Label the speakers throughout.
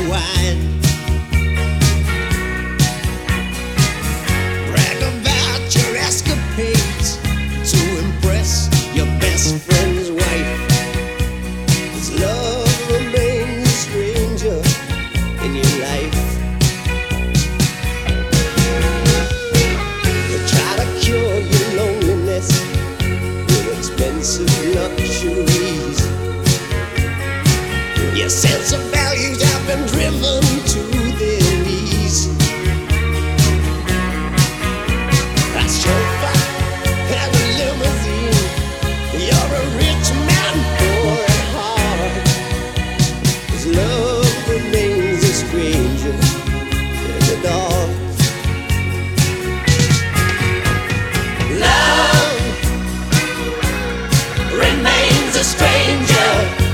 Speaker 1: wine. Brag about your escapades to impress your best friend's wife. 'Cause love remains a stranger in your life. You try to cure your loneliness with expensive luxuries. Your sense of values have been driven to their knees. A chauffeur and a limousine, you're a rich man poor at heart. 'Cause love remains a stranger in the dark. Love remains a stranger.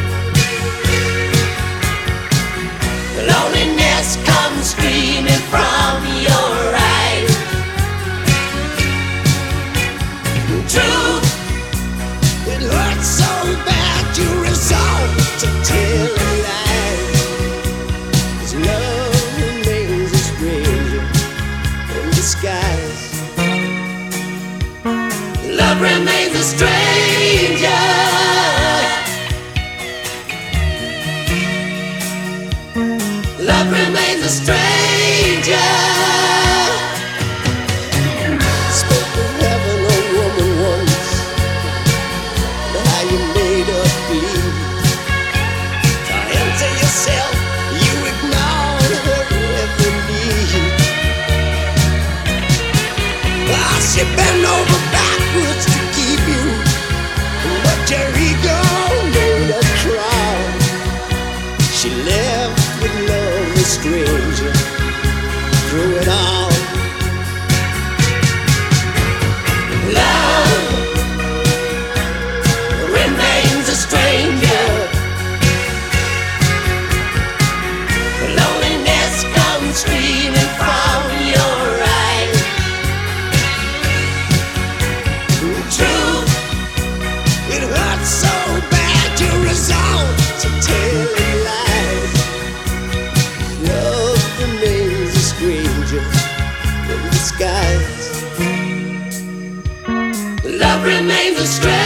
Speaker 1: Loneliness comes screaming from your eyes. Truth, it hurts so bad you resolve to tell a lie. 'Cause love remains a stranger in disguise. Love remains a stranger. Love remains a stranger. Spoke of heaven, a woman once, but how you made her bleed. Trying to yourself, you ignored her every need. Well, she bent over backwards to keep you, but your ego made her cry. She left with love, a stranger, through it all. Love remains a stranger. Loneliness comes screaming from your eyes. Truth, it hurts so bad you resolve to tell lies. Love remains a stranger in disguise. Love remains a stranger.